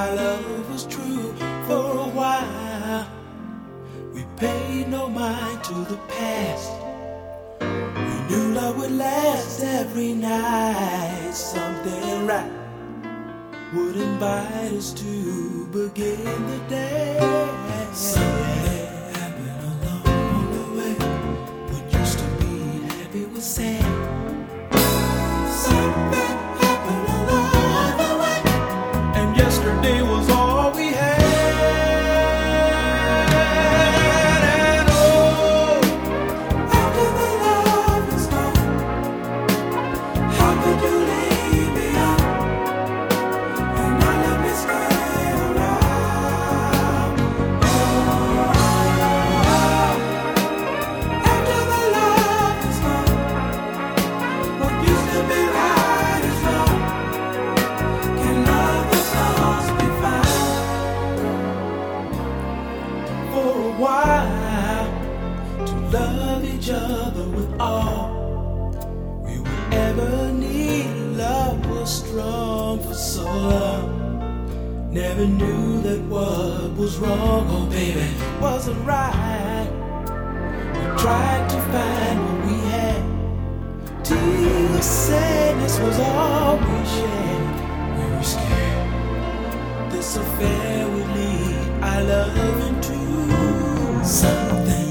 our love was true for a while. We paid no mind to the past. We knew love would last every night. Something right would invite us to begin the day. Something happened along the way. What used to be happy was sad. Something happened along the way, and yesterday was all we had. And oh, after the love is gone, how could you leave me on? And not let me stay around. Oh, after the love is gone, what used to be right is wrong. Can lovers lost be found? For a while, to love each other with all we would ever need. Love was strong for so long. Never knew that what was wrong, oh baby, wasn't right. We tried to find what we had. Tears, sadness was all we shared. We were scared this affair would lead our love into something.